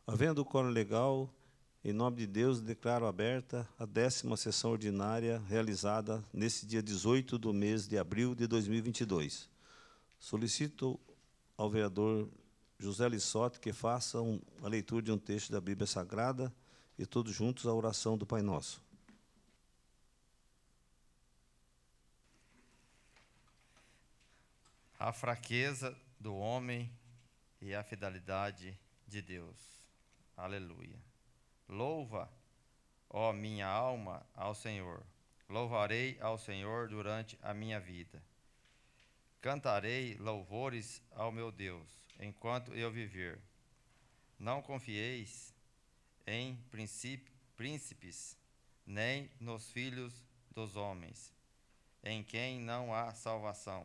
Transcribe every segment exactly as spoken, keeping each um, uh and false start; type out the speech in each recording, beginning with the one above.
Havendo o quórum legal, em nome de Deus, declaro aberta a décima sessão ordinária realizada nesse dia dezoito do mês de abril de dois mil e vinte e dois. Solicito ao vereador José Lissotti que faça um, a leitura de um texto da Bíblia Sagrada e todos juntos a oração do Pai Nosso. A fraqueza do homem e a fidelidade de Deus. Aleluia. Louva, ó minha alma, ao Senhor. Louvarei ao Senhor durante a minha vida. Cantarei louvores ao meu Deus, enquanto eu viver. Não confieis em príncipes, nem nos filhos dos homens, em quem não há salvação.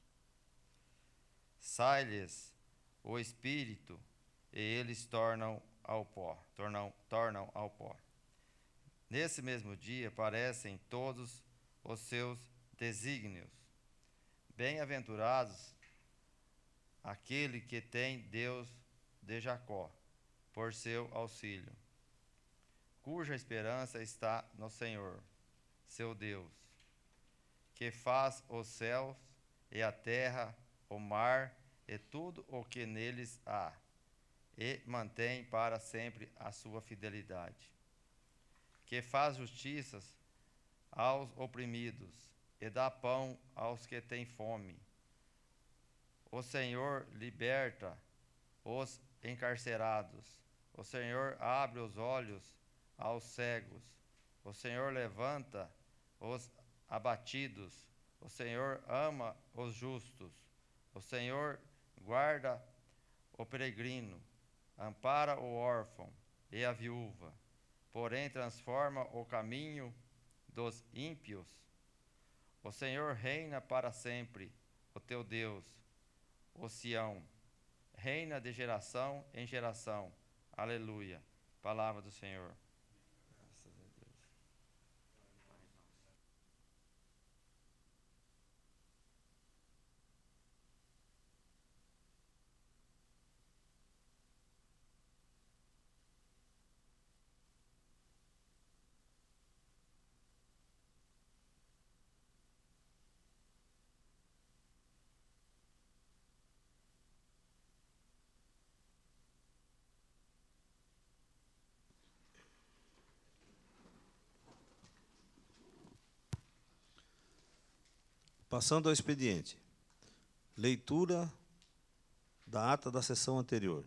Sai-lhes o espírito, e eles tornam ao pó, tornam, tornam ao pó. Nesse mesmo dia parecem todos os seus desígnios. Bem-aventurados aquele que tem Deus de Jacó por seu auxílio, cuja esperança está no Senhor, seu Deus, que faz os céus e a terra, o mar e tudo o que neles há, e mantém para sempre a sua fidelidade, que faz justiças aos oprimidos e dá pão aos que têm fome. O Senhor liberta os encarcerados. O Senhor abre os olhos aos cegos. O Senhor levanta os abatidos. O Senhor ama os justos. O Senhor guarda o peregrino, ampara o órfão e a viúva, porém transforma o caminho dos ímpios. O Senhor reina para sempre, o teu Deus, o Sião, reina de geração em geração. Aleluia. Palavra do Senhor. Graças a Deus. Passando ao expediente. Leitura da ata da sessão anterior.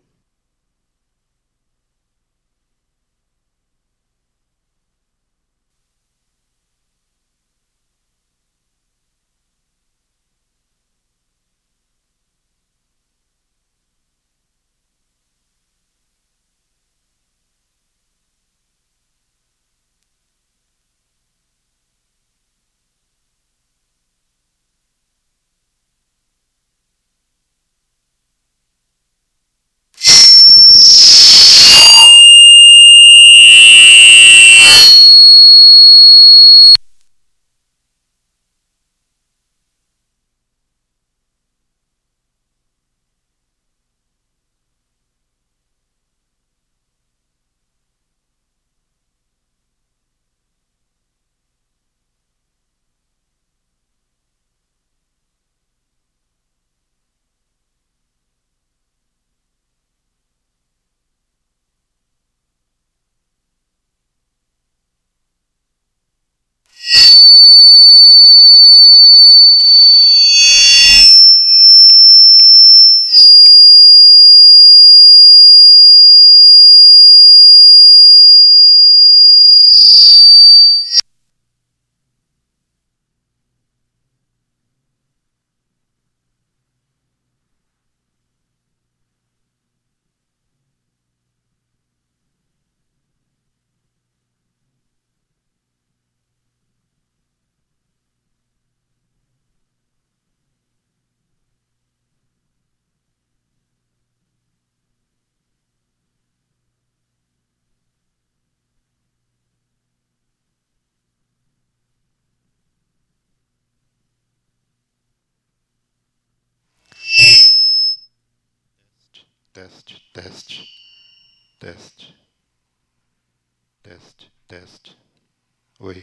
Teste, teste. Teste. Teste, teste. Oi.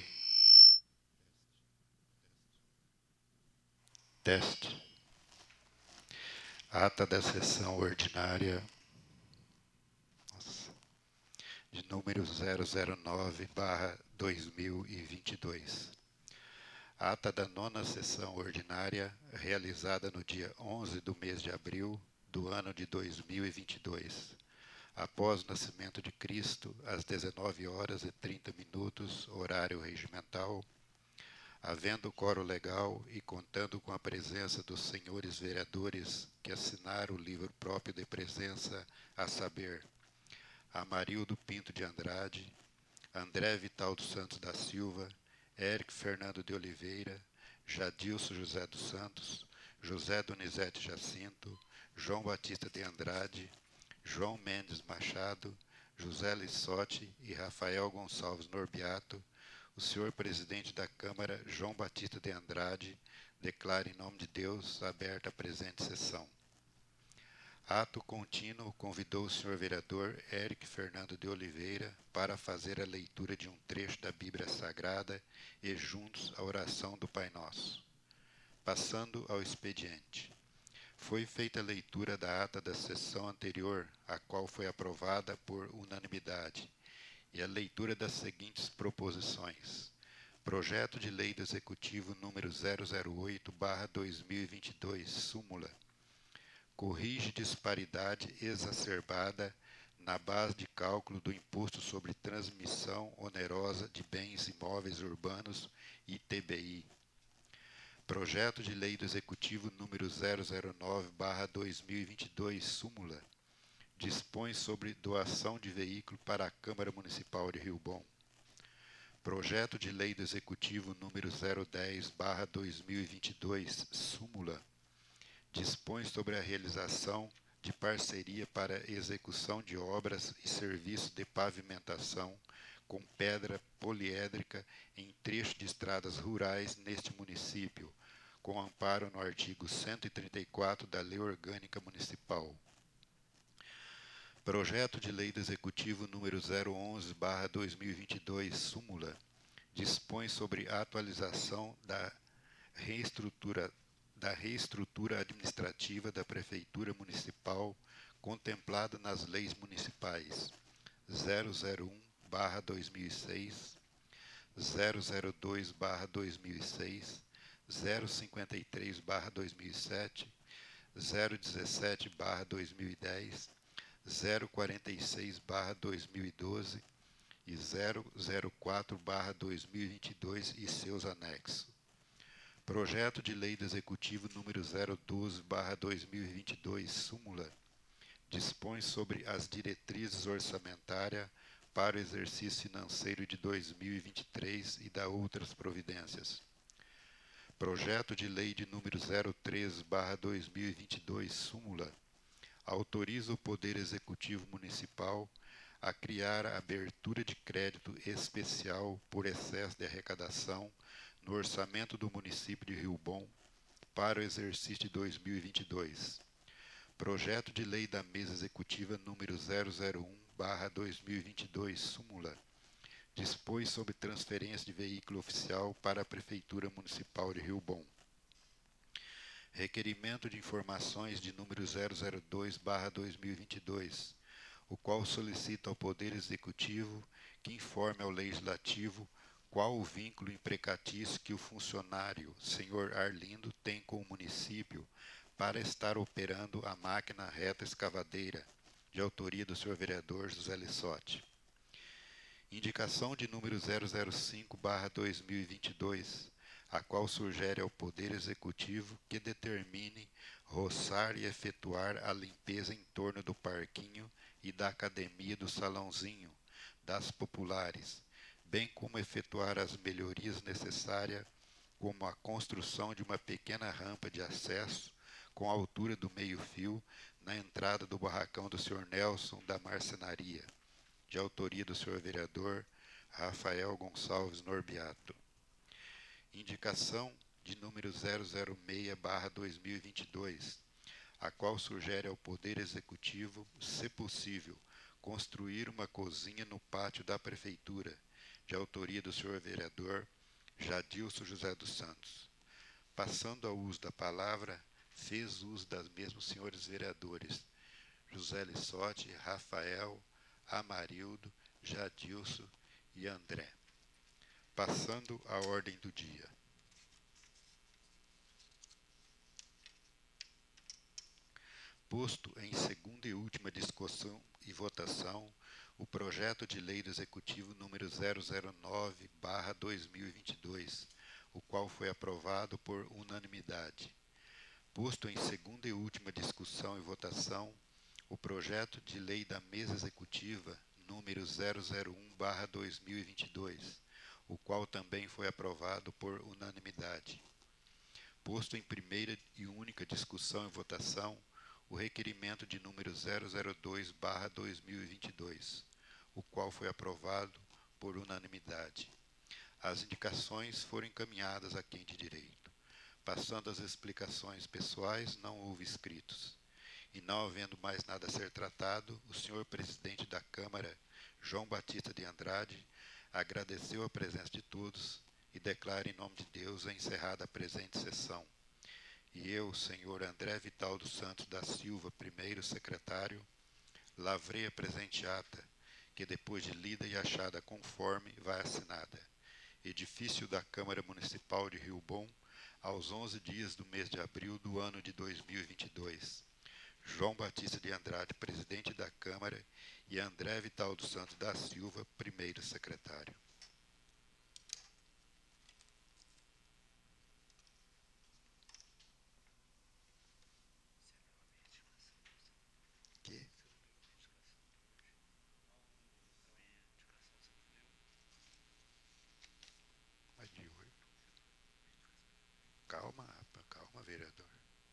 Teste. Ata da sessão ordinária nossa, de número zero zero nove barra dois mil e vinte e dois. Ata da nona sessão ordinária realizada no dia onze do mês de abril do ano de dois mil e vinte e dois. Após o nascimento de Cristo, às dezenove horas e trinta minutos, horário regimental, havendo quórum legal e contando com a presença dos senhores vereadores que assinaram o livro próprio de presença, a saber, Amarildo Pinto de Andrade, André Vital dos Santos da Silva, Érico Fernando de Oliveira, Jadilson José dos Santos, José Donizete Jacinto, João Batista de Andrade, João Mendes Machado, José Lissotti e Rafael Gonçalves Norbiato, o senhor presidente da Câmara, João Batista de Andrade, declara em nome de Deus aberta a presente sessão. Ato contínuo convidou o senhor vereador Érico Fernando de Oliveira para fazer a leitura de um trecho da Bíblia Sagrada e juntos a oração do Pai Nosso. Passando ao expediente. Foi feita a leitura da ata da sessão anterior, a qual foi aprovada por unanimidade, e a leitura das seguintes proposições. Projeto de Lei do Executivo número zero zero oito barra dois mil e vinte e dois, súmula. Corrige disparidade exacerbada na base de cálculo do Imposto sobre Transmissão Onerosa de Bens Imóveis Urbanos, I T B I. Projeto de Lei do Executivo número zero zero nove barra dois mil e vinte e dois, súmula. Dispõe sobre doação de veículo para a Câmara Municipal de Rio Bom. Projeto de Lei do Executivo número zero dez barra dois mil e vinte e dois, súmula. Dispõe sobre a realização de parceria para execução de obras e serviços de pavimentação com pedra poliédrica em trecho de estradas rurais neste município, com amparo no artigo cento e trinta e quatro da Lei Orgânica Municipal. Projeto de Lei do Executivo número zero onze barra dois mil e vinte e dois, súmula, dispõe sobre a atualização da reestrutura, da reestrutura administrativa da Prefeitura Municipal contemplada nas leis municipais zero zero um barra dois mil e seis, zero zero dois barra dois mil e seis, zero cinquenta e três barra dois mil e sete, zero dezessete barra dois mil e dez, zero quarenta e seis barra dois mil e doze e zero zero quatro barra dois mil e vinte e dois e seus anexos. Projeto de Lei do Executivo número zero doze barra dois mil e vinte e dois, súmula, dispõe sobre as diretrizes orçamentárias para o exercício financeiro de dois mil e vinte e três e da outras providências. Projeto de Lei de número zero treze barra dois mil e vinte e dois, súmula, autoriza o Poder Executivo Municipal a criar a abertura de crédito especial por excesso de arrecadação no orçamento do município de Rio Bom para o exercício de dois mil e vinte e dois. Projeto de Lei da Mesa Executiva número zero zero um barra dois mil e vinte e dois, súmula, dispõe sobre transferência de veículo oficial para a Prefeitura Municipal de Rio Bom. Requerimento de informações de número zero zero dois barra dois mil e vinte e dois, o qual solicita ao Poder Executivo que informe ao Legislativo qual o vínculo imprecatício que o funcionário, senhor Arlindo, tem com o município para estar operando a máquina reta escavadeira, de autoria do senhor vereador José Lissotti. Indicação de número zero zero cinco barra dois mil e vinte e dois, a qual sugere ao Poder Executivo que determine roçar e efetuar a limpeza em torno do parquinho e da academia do Salãozinho, das Populares, bem como efetuar as melhorias necessárias, como a construção de uma pequena rampa de acesso com a altura do meio-fio na entrada do barracão do senhor Nelson da Marcenaria, de autoria do senhor vereador Rafael Gonçalves Norbiato. Indicação de número zero zero seis barra dois mil e vinte e dois, a qual sugere ao Poder Executivo, se possível, construir uma cozinha no pátio da Prefeitura, de autoria do senhor vereador Jadilson José dos Santos. Passando ao uso da palavra, fez uso das mesmas os senhores vereadores José Lissotti, Rafael, Amarildo, Jadilson e André. Passando à ordem do dia. Posto em segunda e última discussão e votação o projeto de lei do Executivo número zero zero nove barra dois mil e vinte e dois, o qual foi aprovado por unanimidade. Posto em segunda e última discussão e votação o projeto de lei da Mesa Executiva número zero zero um barra dois mil e vinte e dois, o qual também foi aprovado por unanimidade. Posto em primeira e única discussão e votação o requerimento de número zero zero dois barra dois mil e vinte e dois, o qual foi aprovado por unanimidade. As indicações foram encaminhadas a quem de direito. Passando às explicações pessoais, não houve inscritos. E não havendo mais nada a ser tratado, o senhor presidente da Câmara, João Batista de Andrade, agradeceu a presença de todos e declara em nome de Deus a encerrada a presente sessão. E eu, senhor André Vital dos Santos da Silva, primeiro secretário, lavrei a presente ata, que depois de lida e achada conforme, vai assinada. Edifício da Câmara Municipal de Rio Bom, aos onze dias do mês de abril do ano de dois mil e vinte e dois. João Batista de Andrade, presidente da Câmara, e André Vital dos Santos da Silva, primeiro secretário. Que? Mas de oito. Calma, calma, vereador.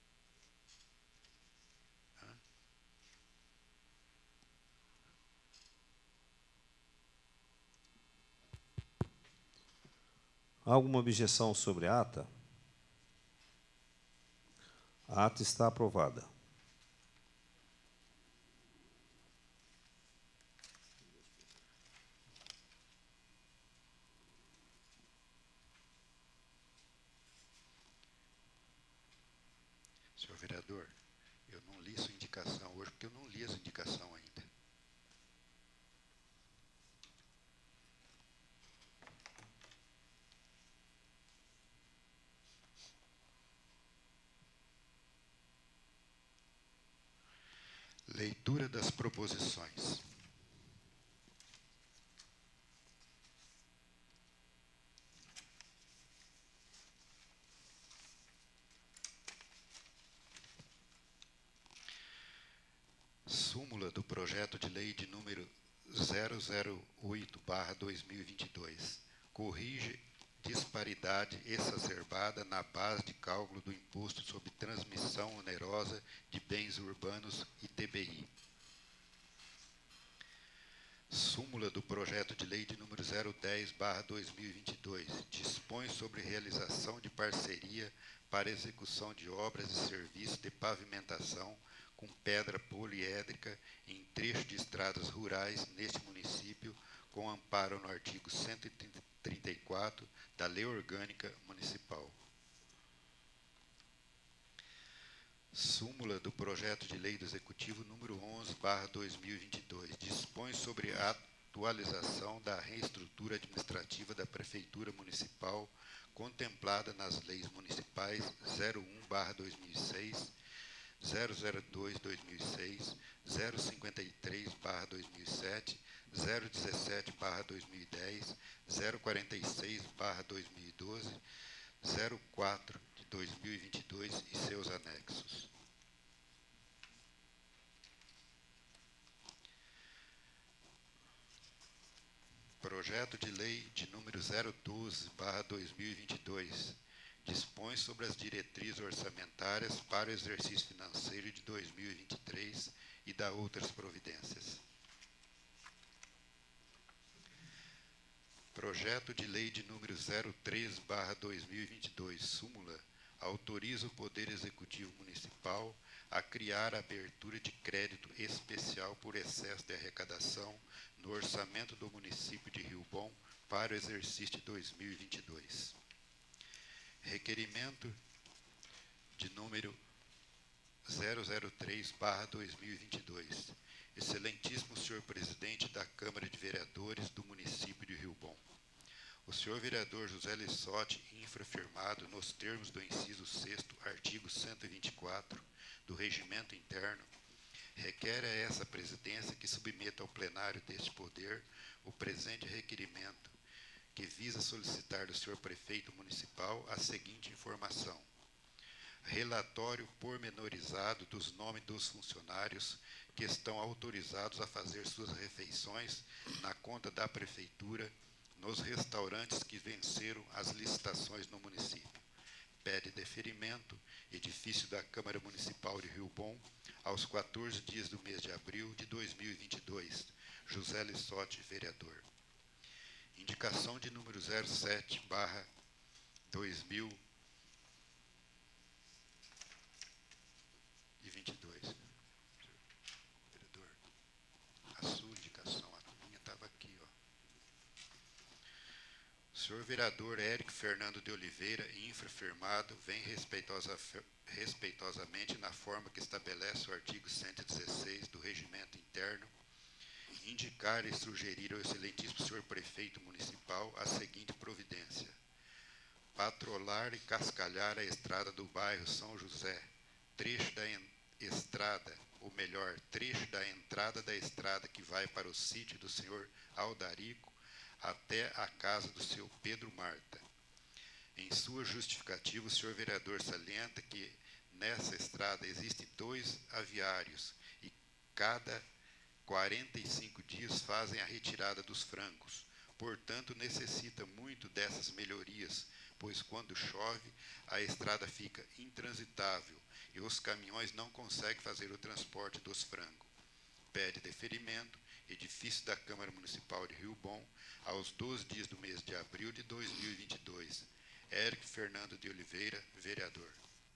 Hã? Há alguma objeção sobre a ata? A ata está aprovada. Senhor vereador, eu não li sua indicação hoje, porque eu não li essa indicação ainda. Leitura das proposições. Súmula do projeto de lei de número zero zero oito barra dois mil e vinte e dois. Corrige disparidade exacerbada na base de cálculo do Imposto sobre Transmissão Onerosa de Bens Urbanos, I T B I. Súmula do projeto de lei de número zero dez barra dois mil e vinte e dois. Dispõe sobre realização de parceria para execução de obras e serviços de pavimentação com pedra poliédrica em trecho de estradas rurais neste município, com amparo no artigo cento e trinta e quatro da Lei Orgânica Municipal. Súmula do projeto de lei do Executivo número onze barra dois mil e vinte e dois. Dispõe sobre a atualização da reestrutura administrativa da Prefeitura Municipal contemplada nas leis municipais zero um barra dois mil e seis, zero zero dois barra dois mil e seis, zero cinquenta e três barra dois mil e sete, zero dezessete barra dois mil e dez, zero quarenta e seis barra dois mil e doze, zero quatro de dois mil e vinte e dois e seus anexos. Projeto de lei de número zero doze barra dois mil e vinte e dois. Dispõe sobre as diretrizes orçamentárias para o exercício financeiro de dois mil e vinte e três e dá outras providências. Projeto de lei de número zero três barra dois mil e vinte e dois, súmula autoriza o Poder Executivo Municipal a criar a abertura de crédito especial por excesso de arrecadação no orçamento do município de Rio Bom para o exercício de dois mil e vinte e dois. Requerimento de número zero zero três barra dois mil e vinte e dois. Excelentíssimo senhor presidente da Câmara de Vereadores do município de Rio Bom. O senhor vereador José Lissotti, infrafirmado nos termos do inciso sexto, artigo cento e vinte e quatro do Regimento Interno, requer a essa presidência que submeta ao plenário deste poder o presente requerimento, que visa solicitar do senhor prefeito municipal a seguinte informação: relatório pormenorizado dos nomes dos funcionários que estão autorizados a fazer suas refeições na conta da prefeitura nos restaurantes que venceram as licitações no município. Pede deferimento, edifício da Câmara Municipal de Rio Bom, aos quatorze dias do mês de abril de dois mil e vinte e dois. José Lissotti, vereador. Indicação de número zero sete barra dois mil e vinte e dois. Vereador, a sua indicação, a minha estava aqui, ó. Senhor vereador Érico Fernando de Oliveira, infrafirmado, vem respeitosa, respeitosamente na forma que estabelece o artigo cento e dezesseis do Regimento Interno, indicar e sugerir ao excelentíssimo senhor prefeito municipal a seguinte providência: patrolar e cascalhar a estrada do bairro São José, trecho da estrada, ou melhor, trecho da entrada da estrada que vai para o sítio do senhor Aldarico, até a casa do seu Pedro Marta. Em sua justificativa, o senhor vereador salienta que nessa estrada existem dois aviários e cada quarenta e cinco dias fazem a retirada dos frangos. Portanto, necessita muito dessas melhorias, pois quando chove, a estrada fica intransitável e os caminhões não conseguem fazer o transporte dos frangos. Pede deferimento, edifício da Câmara Municipal de Rio Bom, aos doze dias do mês de abril de dois mil e vinte e dois. Érico Fernando de Oliveira, vereador.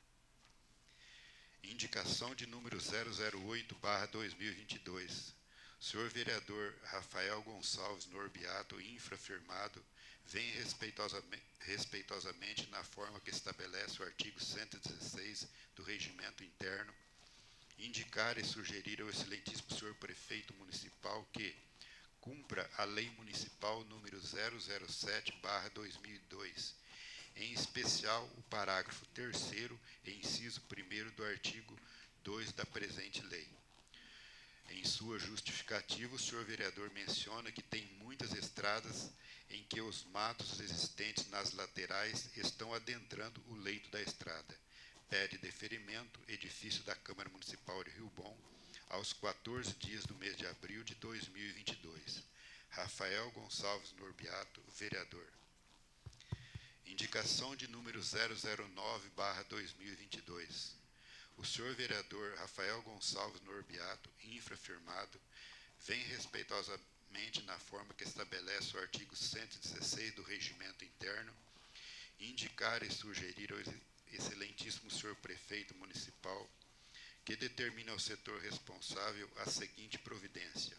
Indicação de número zero zero oito barra dois mil e vinte e dois. Senhor vereador Rafael Gonçalves Norbiato, infrafirmado, vem respeitosamente, respeitosamente na forma que estabelece o artigo cento e dezesseis do Regimento Interno, indicar e sugerir ao excelentíssimo senhor prefeito municipal que cumpra a lei municipal número zero zero sete barra dois mil e dois, em especial o parágrafo terceiro e inciso primeiro do artigo dois da presente lei. Em sua justificativa, o senhor vereador menciona que tem muitas estradas em que os matos existentes nas laterais estão adentrando o leito da estrada. Pede deferimento, edifício da Câmara Municipal de Rio Bom, aos quatorze dias do mês de abril de dois mil e vinte e dois. Rafael Gonçalves Norbiato, vereador. Indicação de número zero zero nove barra dois mil e vinte e dois. O senhor vereador Rafael Gonçalves Norbiato, infrafirmado, vem respeitosamente na forma que estabelece o artigo cento e dezesseis do Regimento Interno, indicar e sugerir ao excelentíssimo senhor prefeito municipal que determine ao setor responsável a seguinte providência: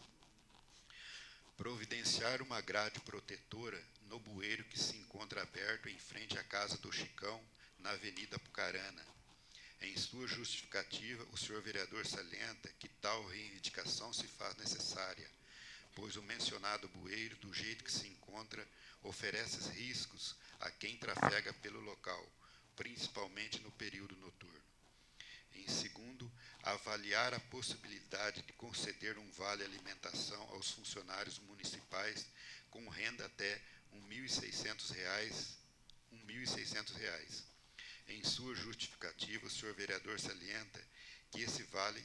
providenciar uma grade protetora no bueiro que se encontra aberto em frente à casa do Chicão, na Avenida Apucarana. Em sua justificativa, o senhor vereador salienta que tal reivindicação se faz necessária, pois o mencionado bueiro, do jeito que se encontra, oferece riscos a quem trafega pelo local, principalmente no período noturno. Em segundo, avaliar a possibilidade de conceder um vale alimentação aos funcionários municipais com renda até um mil e seiscentos reais, um mil e seiscentos reais. Em sua justificativa, o senhor vereador salienta que esse vale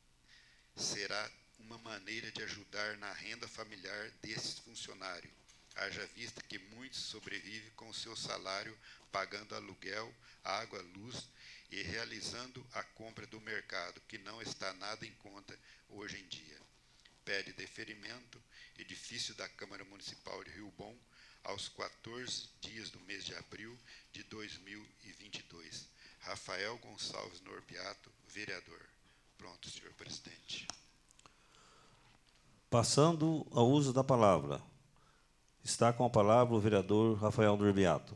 será uma maneira de ajudar na renda familiar desses funcionários, haja vista que muitos sobrevivem com o seu salário pagando aluguel, água, luz e realizando a compra do mercado, que não está nada em conta hoje em dia. Pede deferimento, edifício da Câmara Municipal de Rio Bom, aos quatorze dias do mês de abril de dois mil e vinte e dois. Rafael Gonçalves Norbiato, vereador. Pronto, senhor presidente. Passando ao uso da palavra. Está com a palavra o vereador Rafael Norbiato.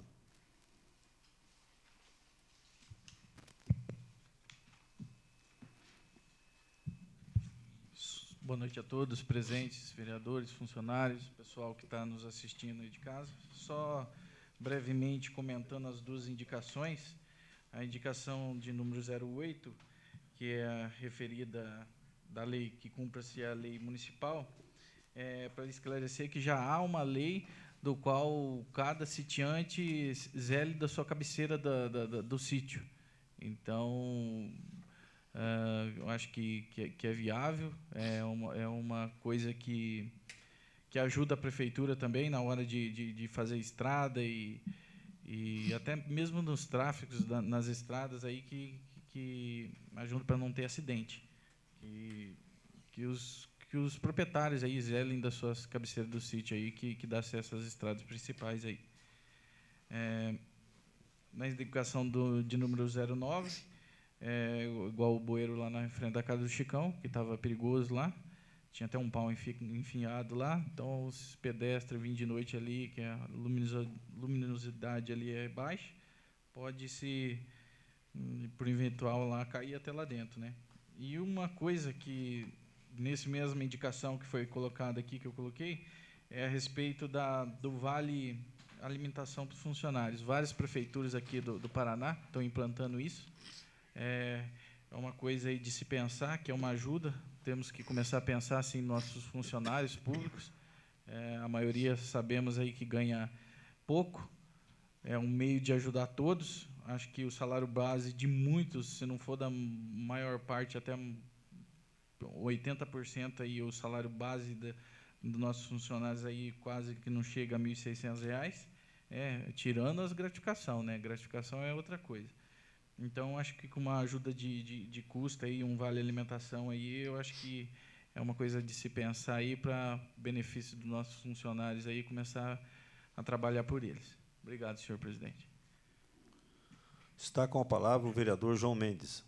Boa noite a todos, presentes, vereadores, funcionários, pessoal que está nos assistindo aí de casa. Só brevemente comentando as duas indicações. A indicação de número zero oito, que é a referida da lei que cumpra-se a lei municipal, é para esclarecer que já há uma lei do qual cada sitiante zele da sua cabeceira da, da, da, do sítio. Então, Uh, eu acho que, que, que é viável, é uma, é uma coisa que, que ajuda a prefeitura também na hora de, de, de fazer estrada e, e até mesmo nos tráficos, da, nas estradas, aí que, que ajuda para não ter acidente. Que, que, os, que os proprietários aí zelem das suas cabeceiras do sítio, aí, que, que dá acesso às estradas principais. Aí. É, na indicação do, de número zero nove, É, igual o bueiro lá na frente da casa do Chicão, que estava perigoso lá. Tinha até um pau enfinhado lá. Então, os pedestres vindo de noite ali, que a luminosidade ali é baixa, pode se, por eventual, lá cair até lá dentro, né? E uma coisa que, nesse mesma indicação que foi colocada aqui, que eu coloquei, é a respeito da, do vale alimentação para os funcionários. Várias prefeituras aqui do, do Paraná estão implantando isso. É, é uma coisa aí de se pensar, que é uma ajuda. Temos que começar a pensar assim, em nossos funcionários públicos. É, a maioria sabemos aí que ganha pouco. É um meio de ajudar todos. Acho que o salário base de muitos, se não for da maior parte, até oitenta por cento aí, o salário base de, dos nossos funcionários aí quase que não chega a mil e seiscentos reais. É, tirando as gratificação, né? Gratificação é outra coisa. Então, acho que com uma ajuda de, de, de custo, aí, um vale alimentação, aí, eu acho que é uma coisa de se pensar aí para benefício dos nossos funcionários aí, começar a trabalhar por eles. Obrigado, senhor presidente. Está com a palavra o vereador João Mendes.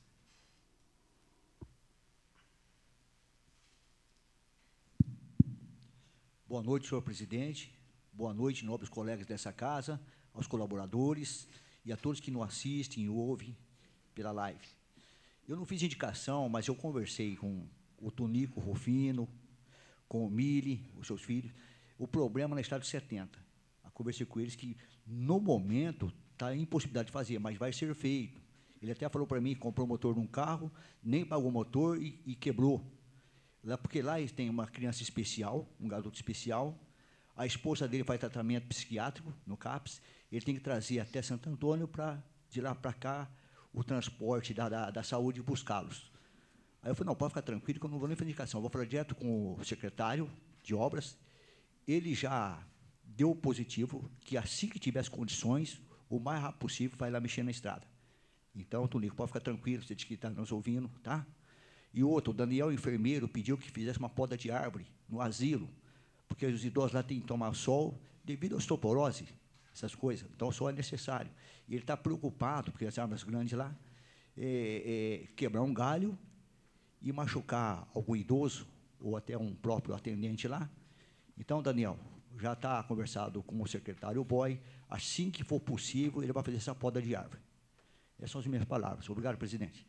Boa noite, senhor presidente. Boa noite, nobres colegas dessa casa, aos colaboradores e a todos que nos assistem e ouvem pela live. Eu não fiz indicação, mas eu conversei com o Tonico Rufino, com o Mili, os seus filhos, o problema na estrada de setenta. Eu conversei com eles que, no momento, está em impossibilidade de fazer, mas vai ser feito. Ele até falou para mim que comprou o motor de um carro, nem pagou o motor e, e quebrou. Lá, porque lá eles têm uma criança especial, um garoto especial, a esposa dele faz tratamento psiquiátrico no CAPS, ele tem que trazer até Santo Antônio para, de lá para cá, o transporte da, da, da saúde e buscá-los. Aí eu falei, não, pode ficar tranquilo, que eu não vou nem fazer indicação, eu vou falar direto com o secretário de obras, ele já deu positivo, que assim que tivesse condições, o mais rápido possível, vai lá mexer na estrada. Então, Tonico, pode ficar tranquilo, você diz que está nos ouvindo, tá? E outro, o Daniel, enfermeiro, pediu que fizesse uma poda de árvore no asilo, porque os idosos lá têm que tomar sol devido à osteoporose, essas coisas. Então, o sol é necessário. E ele está preocupado, porque as árvores grandes lá, é, é, quebrar um galho e machucar algum idoso, ou até um próprio atendente lá. Então, Daniel, já está conversado com o secretário Boy, assim que for possível, ele vai fazer essa poda de árvore. Essas são as minhas palavras. Obrigado, presidente.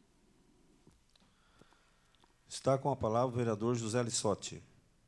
Está com a palavra o vereador José Lissotti.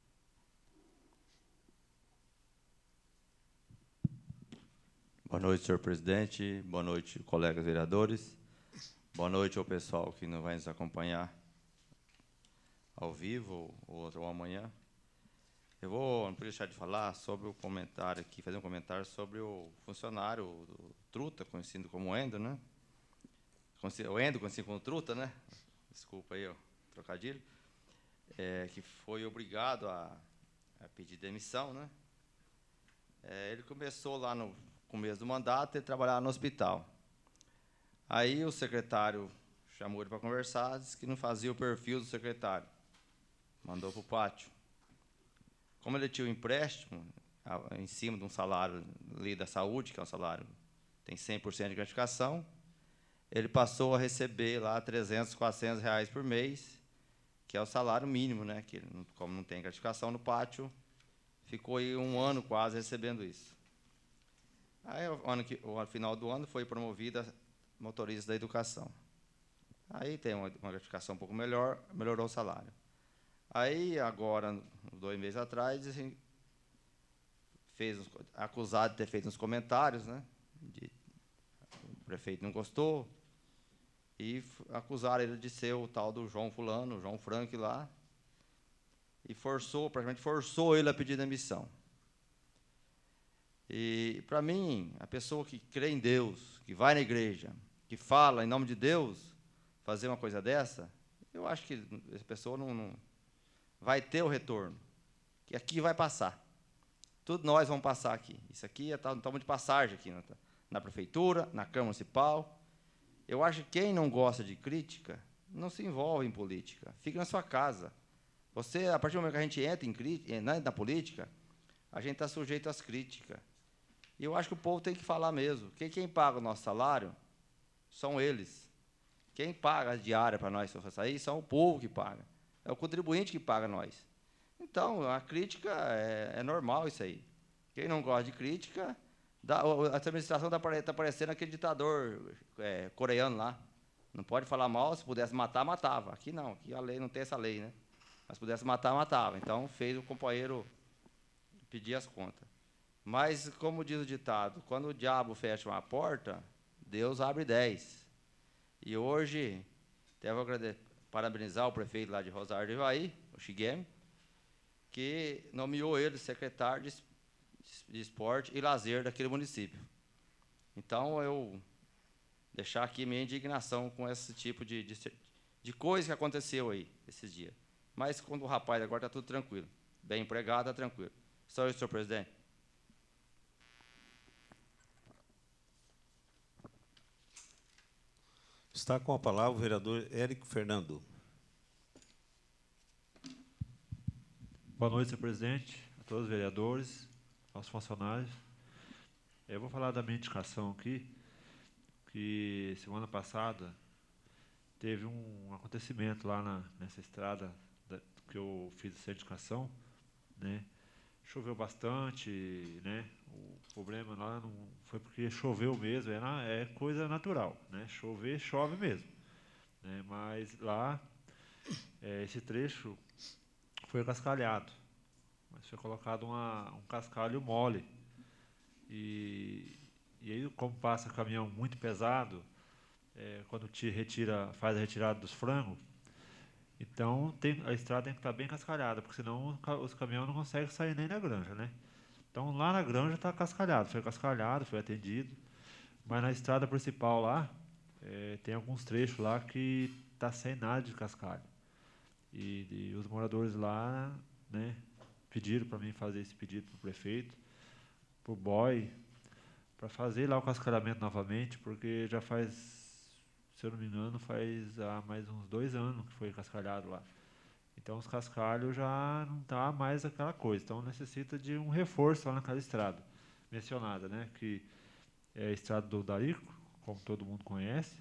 Boa noite, senhor presidente. Boa noite, colegas vereadores. Boa noite ao pessoal que nos vai nos acompanhar ao vivo ou, ou amanhã. Eu vou, não podia deixar de falar sobre o comentário aqui, fazer um comentário sobre o funcionário, o Truta, conhecido como Endo, né? O Endo, conhecido como Truta, né? Desculpa aí, ó, trocadilho. É, que foi obrigado a, a pedir demissão, né? É, ele começou lá no começo do mandato e trabalhava no hospital. Aí o secretário chamou ele para conversar, disse que não fazia o perfil do secretário. Mandou para o pátio. Como ele tinha um empréstimo em cima de um salário ali da saúde, que é um salário tem cem por cento de gratificação, ele passou a receber lá trezentos, quatrocentos reais por mês, que é o salário mínimo, né? Que, como não tem gratificação no pátio, ficou aí um ano quase recebendo isso. Aí, o ano que, ao final do ano, foi promovida motorista da educação. Aí tem uma, uma gratificação um pouco melhor, melhorou o salário. Aí, agora, dois meses atrás, assim, fez uns, acusado de ter feito uns comentários, né? De, o prefeito não gostou, e acusaram ele de ser o tal do João Fulano, o João Frank lá, e forçou, praticamente forçou ele a pedir demissão. E, para mim, a pessoa que crê em Deus, que vai na igreja, que fala em nome de Deus, fazer uma coisa dessa, eu acho que essa pessoa não, não vai ter o retorno, que aqui vai passar. Tudo nós vamos passar aqui. Isso aqui estamos de passagem aqui na, na prefeitura, na Câmara Municipal. Eu acho que quem não gosta de crítica não se envolve em política. Fica na sua casa. Você, a partir do momento que a gente entra em crítica, na, na política, a gente está sujeito às críticas. E eu acho que o povo tem que falar mesmo. Quem, quem paga o nosso salário são eles. Quem paga a diária para nós sair são o povo que paga. É o contribuinte que paga nós. Então, a crítica é, é normal isso aí. Quem não gosta de crítica, dá, a administração está tá parecendo aquele ditador é, coreano lá. Não pode falar mal, se pudesse matar, matava. Aqui não, aqui a lei não tem essa lei, né? Mas se pudesse matar, matava. Então, fez o companheiro pedir as contas. Mas, como diz o ditado, quando o diabo fecha uma porta, Deus abre dez. E hoje, até vou parabenizar o prefeito lá de Rosário do Ivaí, o Shigemi, que nomeou ele secretário de, de esporte e lazer daquele município. Então, eu deixar aqui minha indignação com esse tipo de, de, de coisa que aconteceu aí, esses dias. Mas, quando o rapaz agora está tudo tranquilo. Bem empregado, está tranquilo. Só isso, senhor presidente. Está com a palavra o vereador Érico Fernando. Boa noite, senhor presidente, a todos os vereadores, aos funcionários. Eu vou falar da minha indicação aqui, que semana passada teve um acontecimento lá na, nessa estrada da, que eu fiz essa indicação, né? Choveu bastante, né? O problema lá não foi porque choveu mesmo, é, na, é coisa natural, né? Chover, chove mesmo, né? Mas lá, é, esse trecho foi cascalhado, mas foi colocado uma, um cascalho mole. E, e aí, como passa caminhão muito pesado, é, quando te retira, faz a retirada dos frangos, então tem, a estrada tem que estar bem cascalhada, porque senão os caminhões não conseguem sair nem na granja, né? Então lá na granja está cascalhado, foi cascalhado, foi atendido, mas na estrada principal lá, é, tem alguns trechos lá que está sem nada de cascalho. E, e os moradores lá, né, pediram para mim fazer esse pedido para o prefeito, para o boy, para fazer lá o cascalhamento novamente, porque já faz, se eu não me engano, faz há mais uns dois anos que foi cascalhado lá. Então os cascalhos já não está mais aquela coisa, então necessita de um reforço lá naquela estrada mencionada, né, que é a estrada do Darico, como todo mundo conhece,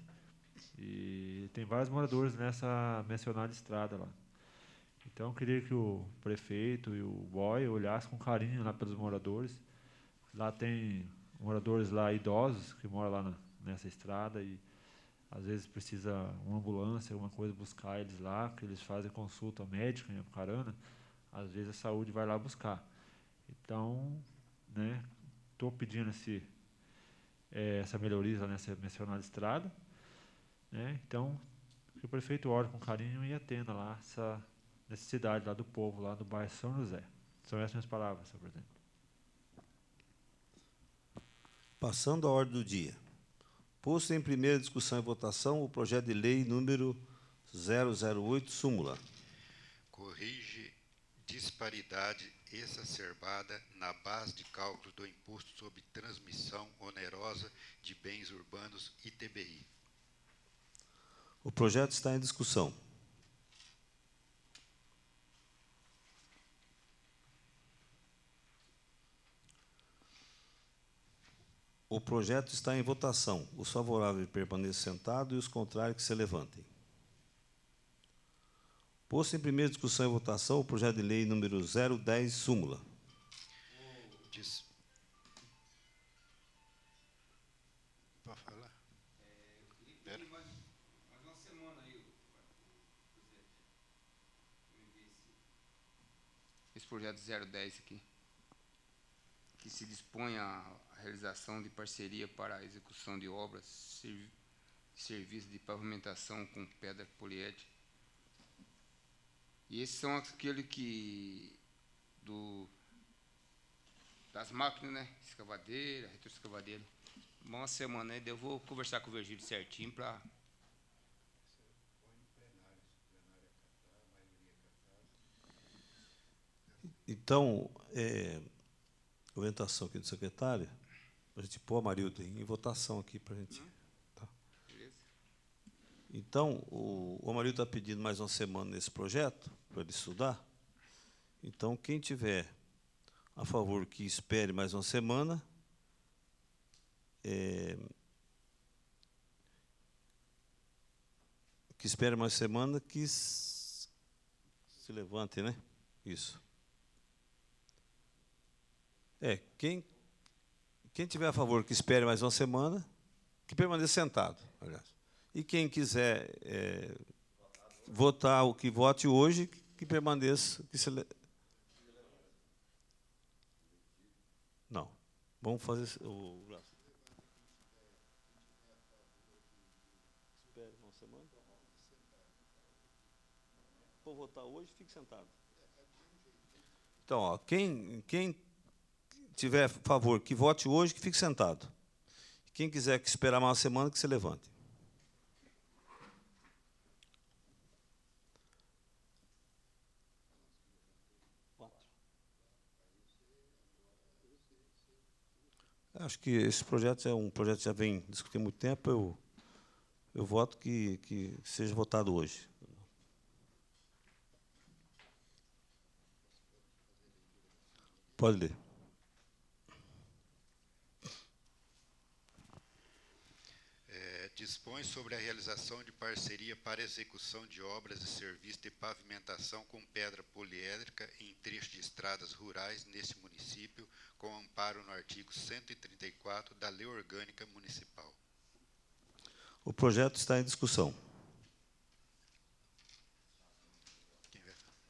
e tem vários moradores nessa mencionada estrada lá. Então, eu queria que o prefeito e o boy olhassem com carinho lá pelos moradores. Lá tem moradores lá idosos que moram lá na, nessa estrada e, às vezes, precisa uma ambulância, alguma coisa, buscar eles lá, que eles fazem consulta médica em Apucarana. Às vezes, a saúde vai lá buscar. Então, né, estou pedindo esse, é, essa melhoria lá nessa mencionada estrada. Né, então, que o prefeito olhe com carinho e atenda lá essa necessidade lá do povo, lá do bairro São José. São essas minhas palavras, senhor presidente. Passando a ordem do dia. Posto em primeira discussão e votação o projeto de lei número zero zero oito, súmula. Corrige disparidade exacerbada na base de cálculo do imposto sobre transmissão onerosa de bens urbanos I T B I. O projeto está em discussão. O projeto está em votação. Os favoráveis permaneçam sentados e os contrários que se levantem. Posto em primeira discussão e votação o projeto de lei número zero dez, súmula. Diz. Pode falar? Pera. Esse projeto zero dez aqui, que se dispõe à realização de parceria para a execução de obras, servi serviços de pavimentação com pedra poliédrica. E esses são aqueles que, do, das máquinas, né? Escavadeira, retroescavadeira. Uma semana aí, eu vou conversar com o Virgílio certinho para... Então, é, orientação aqui do secretário, para a gente pôr, Amarildo, em votação aqui para a gente. Tá. Então, o, o Amarildo está pedindo mais uma semana nesse projeto, para ele estudar. Então, quem tiver a favor que espere mais uma semana, é, que espere mais uma semana, que se levante, né? Isso. É, quem, quem tiver a favor que espere mais uma semana, que permaneça sentado, aliás. E quem quiser é, votar o que vote hoje, que permaneça. Que se le... Não. Vamos fazer o. Espere uma semana. For votar hoje, fique sentado. Então, ó, quem. quem tiver a favor que vote hoje, que fique sentado. Quem quiser que esperar mais uma semana, que se levante. Acho que esse projeto é um projeto que já vem discutindo há muito tempo. Eu, eu voto que, que seja votado hoje. Pode ler. Dispõe sobre a realização de parceria para execução de obras e serviços de pavimentação com pedra poliédrica em trechos de estradas rurais neste município, com amparo no artigo cento e trinta e quatro da Lei Orgânica Municipal. O projeto está em discussão. Quem vai falar?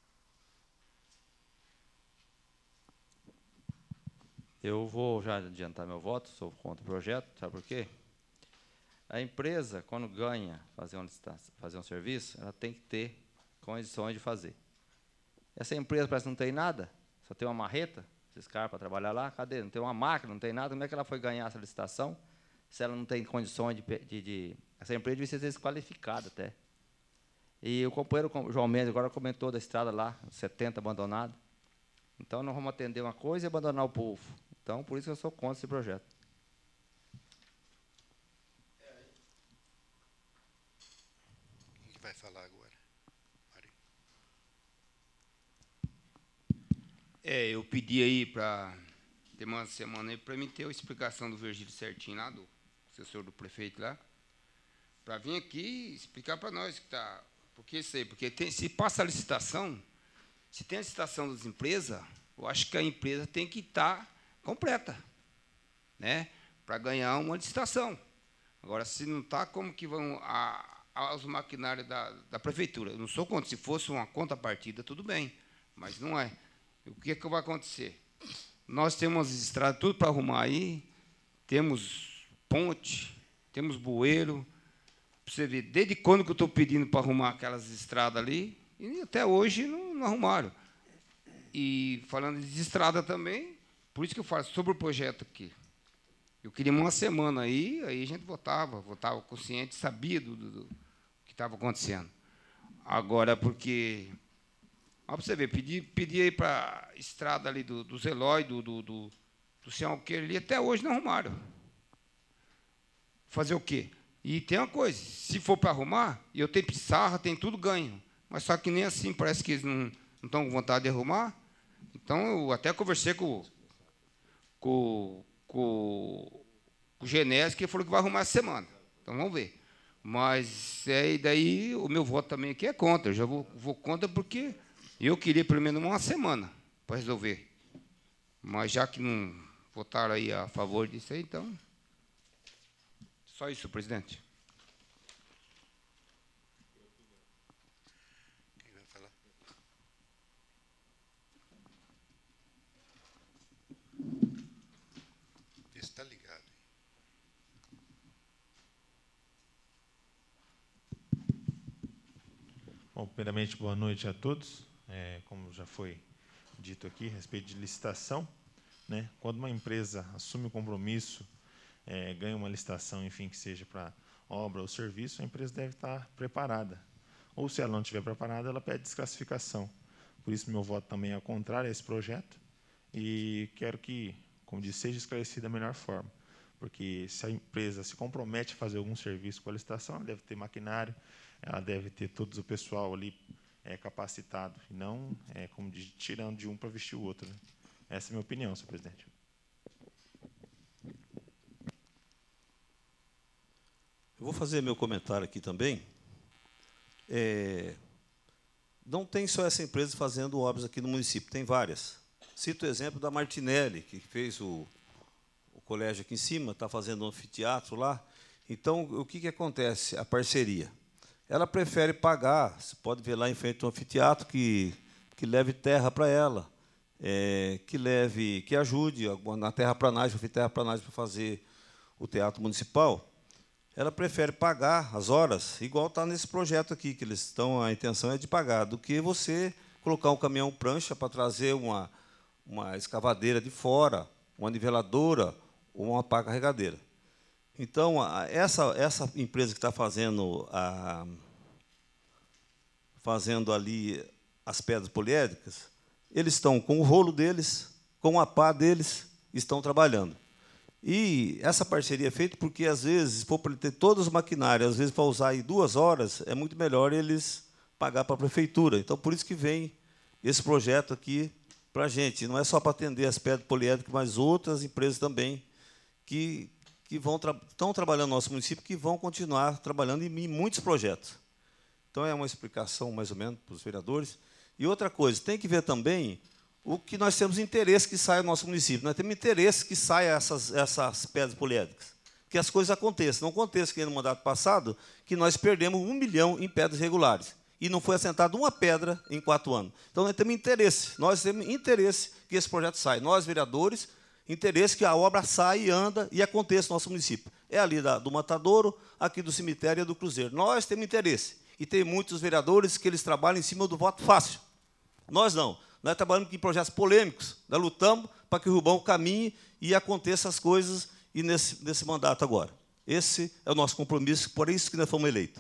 Eu vou já adiantar meu voto, sou contra o projeto, sabe por quê? A empresa, quando ganha fazer um, fazer um serviço, ela tem que ter condições de fazer. Essa empresa parece que não tem nada, só tem uma marreta, esses caras para trabalhar lá, cadê? Não tem uma máquina, não tem nada, como é que ela foi ganhar essa licitação se ela não tem condições de... de, de essa empresa devia ser desqualificada até. E o companheiro o João Mendes agora comentou da estrada lá, setenta abandonada. Então, nós vamos atender uma coisa e abandonar o povo. Então, por isso que eu sou contra esse projeto. Vai falar agora. Mário. É, eu pedi aí para ter uma semana aí para mim ter a explicação do Virgílio certinho lá, do assessor do prefeito lá, para vir aqui explicar para nós que está. Porque isso aí, porque tem, se passa a licitação, se tem a licitação das empresas, eu acho que a empresa tem que estar completa, né? Para ganhar uma licitação. Agora, se não está, como que vão a aos maquinários da, da prefeitura? Eu não sou contra. Se fosse uma contrapartida, tudo bem, mas não é. O que é que vai acontecer? Nós temos estradas tudo para arrumar aí, temos ponte, temos bueiro. Para você ver, desde quando que eu estou pedindo para arrumar aquelas estradas ali, e até hoje não, não arrumaram. E falando de estrada também, por isso que eu falo sobre o projeto aqui. Eu queria uma semana aí, aí a gente votava, votava consciente, sabia do, do, do que estava acontecendo. Agora, porque... Olha para você ver, pedi, pedi aí para a estrada ali do, do Zelói, do, do, do, do São Alqueiro ali, até hoje não arrumaram. Fazer o quê? E tem uma coisa, se for para arrumar, eu tenho pissarra, tem tudo ganho. Mas só que nem assim, parece que eles não, não estão com vontade de arrumar. Então, eu até conversei com, com, com com o Genésio, que ele falou que vai arrumar essa semana. Então, vamos ver. Mas, é, daí, o meu voto também aqui é contra. Eu já vou, vou contra porque eu queria, pelo menos, uma semana para resolver. Mas, já que não votaram aí a favor disso aí, então... Só isso, presidente. Quem vai falar? Está ligado. Bom, primeiramente, boa noite a todos. É, como já foi dito aqui, a respeito de licitação, né, quando uma empresa assume o compromisso, é, ganha uma licitação, enfim, que seja para obra ou serviço, a empresa deve estar preparada. Ou, se ela não estiver preparada, ela pede desclassificação. Por isso, meu voto também é contrário a esse projeto e quero que, como disse, seja esclarecido da melhor forma. Porque se a empresa se compromete a fazer algum serviço com a licitação, ela deve ter maquinário, ela deve ter todo o pessoal ali é, capacitado, e não, é, como diz, tirando de um para vestir o outro, né? Essa é a minha opinião, senhor presidente. Eu vou fazer meu comentário aqui também. É, não tem só essa empresa fazendo obras aqui no município, tem várias. Cito o exemplo da Martinelli, que fez o, o colégio aqui em cima, está fazendo um anfiteatro lá. Então, o que, que acontece? A parceria. Ela prefere pagar, você pode ver lá em frente ao anfiteatro, que, que leve terra para ela, é, que leve, que ajude na terraplanagem, eu fiz terraplanagem para fazer o teatro municipal. Ela prefere pagar as horas, igual está nesse projeto aqui, que eles estão, a intenção é de pagar, do que você colocar um caminhão prancha para trazer uma, uma escavadeira de fora, uma niveladora ou uma pá carregadeira. Então, essa, essa empresa que está fazendo, a, fazendo ali as pedras poliédricas, eles estão com o rolo deles, com a pá deles, estão trabalhando. E essa parceria é feita porque, às vezes, se for para ele ter todos os maquinários, às vezes, para usar aí duas horas, é muito melhor eles pagar para a prefeitura. Então, por isso que vem esse projeto aqui para a gente. Não é só para atender as pedras poliédricas, mas outras empresas também que, que vão tra estão trabalhando no nosso município, que vão continuar trabalhando em, em muitos projetos. Então, é uma explicação, mais ou menos, para os vereadores. E outra coisa, tem que ver também o que nós temos interesse que saia do nosso município. Nós temos interesse que saia essas, essas pedras poliédricas, que as coisas aconteçam. Não aconteça que no mandato passado, que nós perdemos um milhão em pedras regulares, e não foi assentada uma pedra em quatro anos. Então, nós temos interesse, nós temos interesse que esse projeto saia. Nós, vereadores, interesse que a obra saia e anda e aconteça no nosso município. É ali da, do Matadouro, aqui do cemitério e do Cruzeiro. Nós temos interesse. E tem muitos vereadores que eles trabalham em cima do voto fácil. Nós não. Nós trabalhamos em projetos polêmicos, nós lutamos para que o Rubão caminhe e aconteça as coisas e nesse, nesse mandato agora. Esse é o nosso compromisso, por isso que nós fomos eleitos.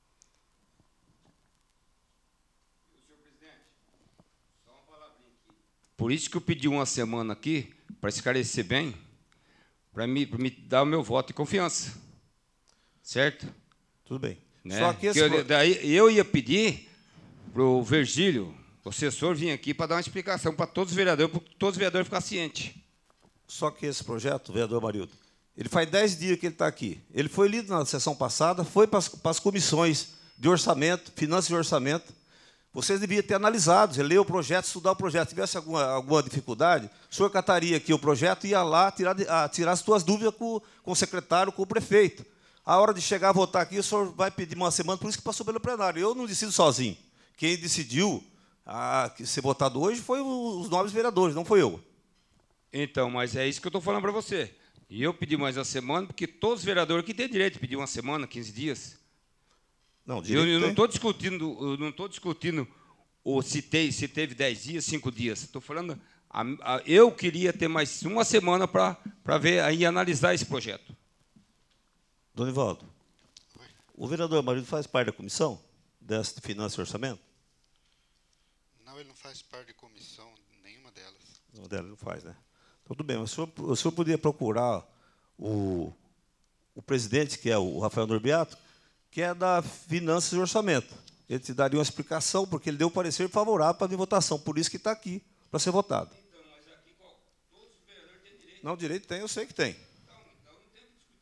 Senhor presidente, só uma palavrinha aqui. Por isso que eu pedi uma semana aqui, para esclarecer bem, para me, para me dar o meu voto de confiança. Certo? Tudo bem. Né? Só que esse... eu, daí, eu ia pedir para o Virgílio, o assessor, vir aqui para dar uma explicação para todos os vereadores, para todos os vereadores ficarem cientes. Só que esse projeto, vereador Marildo, ele faz dez dias que ele está aqui. Ele foi lido na sessão passada, foi para as, para as comissões de orçamento, finanças e orçamento. Vocês deviam ter analisado, ler o projeto, estudar o projeto. Se tivesse alguma, alguma dificuldade, o senhor cataria aqui o projeto e ia lá tirar, a, tirar as suas dúvidas com, com o secretário, com o prefeito. A hora de chegar a votar aqui, o senhor vai pedir uma semana, por isso que passou pelo plenário. Eu não decido sozinho. Quem decidiu a ser votado hoje foi os nobres vereadores, não foi eu. Então, mas é isso que eu estou falando para você. E eu pedi mais uma semana, porque todos os vereadores aqui têm direito de pedir uma semana, quinze dias. Não, eu, eu não estou discutindo, eu não estou discutindo ou se, tem, se teve dez dias, cinco dias. Estou falando, a, a, eu queria ter mais uma semana para para ver aí analisar esse projeto. Donivaldo, o vereador Marildo faz parte da comissão dessa de Finanças e Orçamento? Não, ele não faz parte de comissão nenhuma delas. Não, dela não faz, né? Tudo bem, mas o senhor, o senhor poderia procurar o, o presidente, que é o Rafael Norbiato, que é da Finanças e Orçamento. Ele te daria uma explicação, porque ele deu um parecer favorável para a minha votação, por isso que está aqui, para ser votado. Então, mas aqui qual, todos os vereadores têm direito. Não, direito tem, eu sei que tem. Então, então não tem que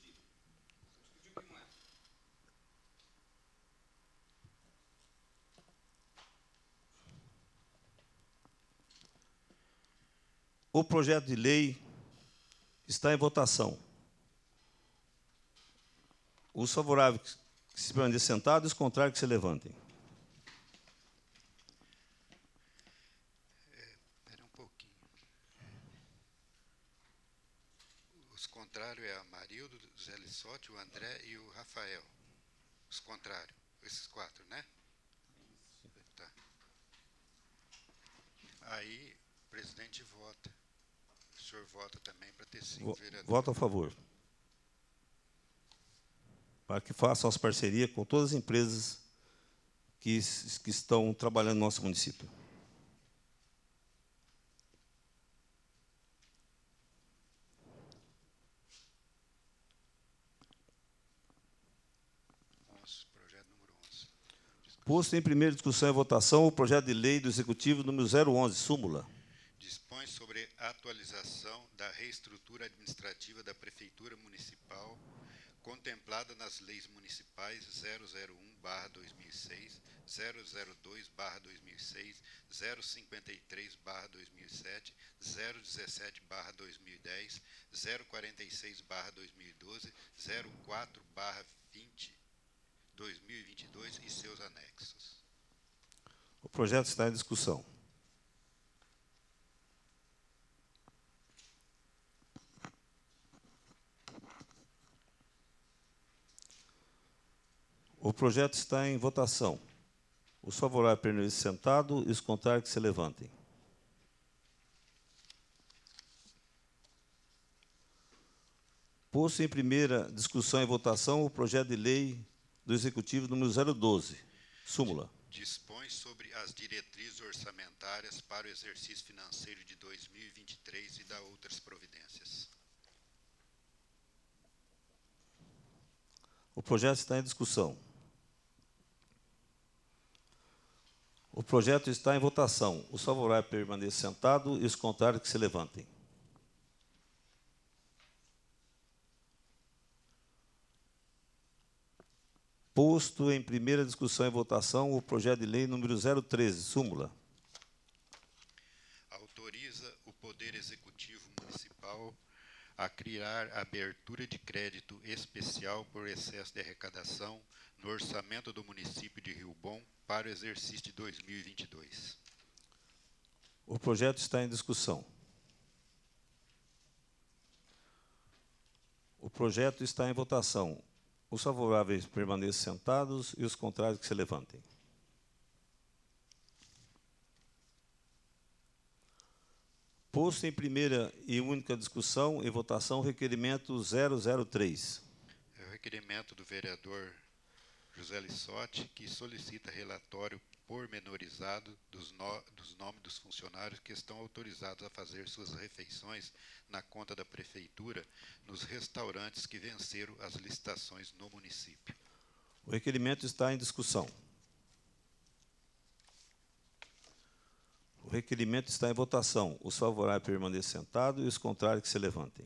O projeto de lei está em votação. Os favoráveis que se permaneçam sentados e os contrários que se levantem. Espera um pouquinho. Os contrários é a Marildo, o Zé Lissotti, o André e o Rafael. Os contrários, esses quatro, né? Tá. Aí o presidente vota. O senhor vota também para ter cinco vereadores. Voto a favor. Para que façam as parcerias com todas as empresas que, que estão trabalhando no nosso município. onze, projeto número onze. Posto em primeira discussão e votação o projeto de lei do Executivo número zero onze, súmula. Dispõe sobre a atualização da reestrutura administrativa da Prefeitura Municipal contemplada nas leis municipais zero zero um barra dois mil e seis, zero zero dois barra dois mil e seis, zero cinquenta e três barra dois mil e sete, zero dezessete barra dois mil e dez, zero quarenta e seis barra dois mil e doze, zero quatro barra dois mil e vinte e dois e seus anexos. O projeto está em discussão. O projeto está em votação. Os favoráveis permaneçam sentados e os contrários que se levantem. Posto em primeira discussão e votação o projeto de lei do Executivo número zero doze, súmula. Dispõe sobre as diretrizes orçamentárias para o exercício financeiro de dois mil e vinte e três e dá outras providências. O projeto está em discussão. O projeto está em votação. Os favoráveis permaneçam sentados e os contrários que se levantem. Posto em primeira discussão e votação o projeto de lei número zero treze, súmula. Autoriza o Poder Executivo Municipal a criar abertura de crédito especial por excesso de arrecadação no orçamento do município de Rio Bom para o exercício de dois mil e vinte e dois. O projeto está em discussão. O projeto está em votação. Os favoráveis permaneçam sentados e os contrários que se levantem. Posto em primeira e única discussão e votação o requerimento zero zero três. É o requerimento do vereador José Lissotti, que solicita relatório pormenorizado dos, no, dos nomes dos funcionários que estão autorizados a fazer suas refeições na conta da Prefeitura nos restaurantes que venceram as licitações no município. O requerimento está em discussão. O requerimento está em votação. Os favoráveis permaneçam sentados e os contrários que se levantem.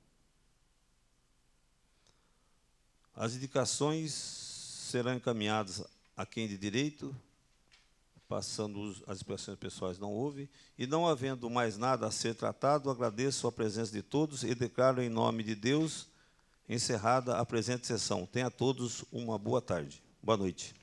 As indicações serão encaminhadas a quem de direito, passando as expressões pessoais não houve, e não havendo mais nada a ser tratado, agradeço a presença de todos e declaro em nome de Deus encerrada a presente sessão. Tenha a todos uma boa tarde. Boa noite.